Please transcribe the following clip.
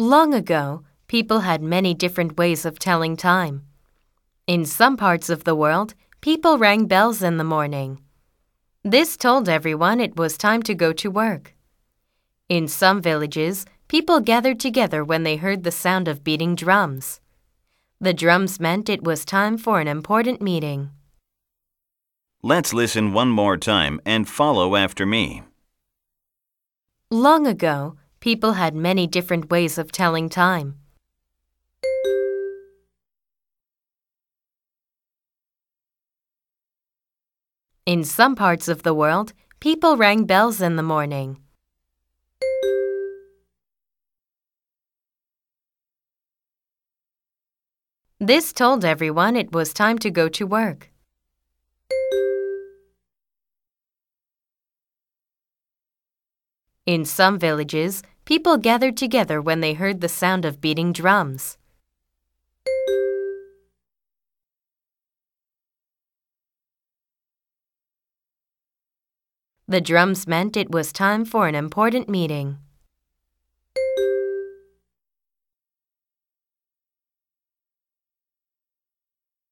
Long ago, people had many different ways of telling time. In some parts of the world, people rang bells in the morning. This told everyone it was time to go to work. In some villages, people gathered together when they heard the sound of beating drums. The drums meant it was time for an important meeting. Let's listen one more time and follow after me. Long ago, people had many different ways of telling time. In some parts of the world, people rang bells in the morning. This told everyone it was time to go to work. In some villages, people gathered together when they heard the sound of beating drums. The drums meant it was time for an important meeting.